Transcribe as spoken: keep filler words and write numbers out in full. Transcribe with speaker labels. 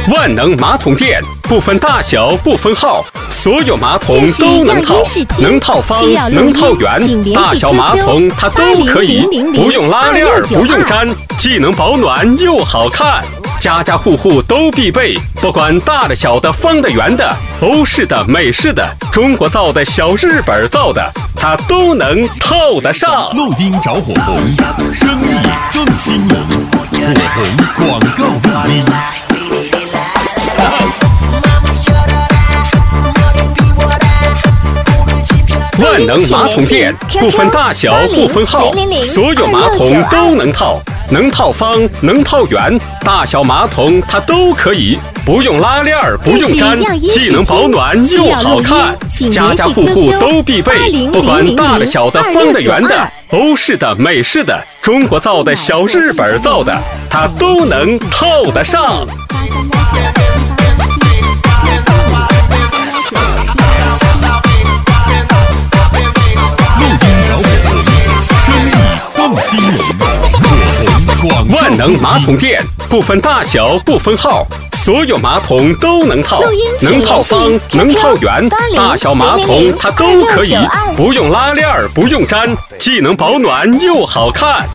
Speaker 1: 万能马桶垫，不分大小，不分号，所有马桶都能套，能套方，能套圆，大小马桶它都可以，不用拉链，不用粘，既能保暖又好看。家家户户都必备，不管大的、小的、方的、圆的，欧式的、美式的，中国造的、小日本造的，它都能套得上。
Speaker 2: 录音找火红，生意更兴隆。火红广告录音。
Speaker 1: 万能马桶垫，不分大小，不分号，所有马桶都能套，能套方，能套圆，大小马桶它都可以，不用拉链，不用粘，既能保暖又好看。家家户户都必备，不管大的、小的、方的、圆的，欧式的、美式的，中国造的、小日本造的，它都能套得上。万能马桶垫，不分大小，不分号，所有马桶都能套，能套方，能套圆，大小马桶它都可以，不用拉链，不用粘，既能保暖又好看。